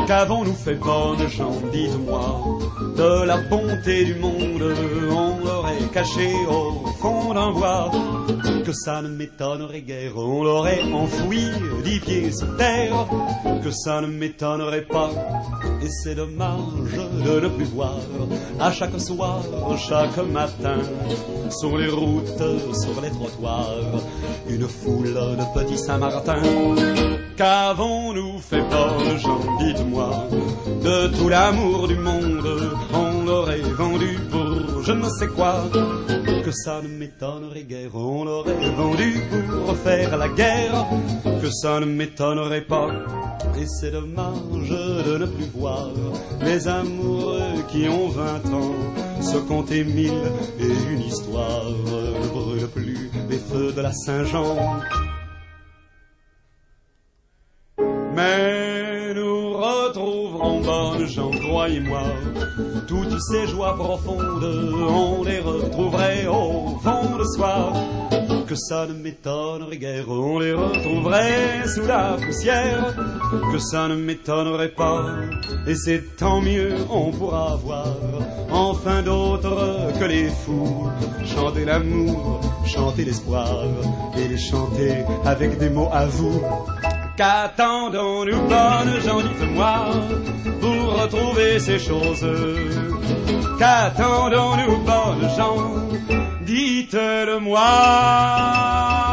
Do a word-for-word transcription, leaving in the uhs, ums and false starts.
Qu'avons-nous fait, bonnes gens, dites-moi, de la bonté du monde? On l'aurait caché au fond d'un bois, que ça ne m'étonnerait guère. On l'aurait enfoui dix pieds sous terre, que ça ne m'étonnerait pas. Et c'est dommage de ne plus voir à chaque soir, chaque matin, sur les routes, sur les trottoirs, une foule de petits Saint-Martin. Qu'avons-nous fait, bonnes gens, dites-moi, de tout l'amour du monde? On l'aurait vendu pour je ne sais quoi, que ça ne m'étonnerait guère. On l'aurait vendu pour faire la guerre, que ça ne m'étonnerait pas. Et c'est dommage de ne plus voir les amoureux qui ont vingt ans se compter mille et une histoires. Ne brûle plus les feux de la Saint-Jean. Mais nous retrouverons, bonnes gens, croyez-moi, toutes ces joies profondes, on les retrouverait au fond de soi. Que ça ne m'étonnerait guère, on les retrouverait sous la poussière, que ça ne m'étonnerait pas. Et c'est tant mieux, on pourra voir enfin d'autres que les fous chanter l'amour, chanter l'espoir, et les chanter avec des mots à vous. Qu'attendons-nous, bonnes gens, dites-moi, pour retrouver ces choses? Qu'attendons-nous, bonnes gens, dites-le-moi.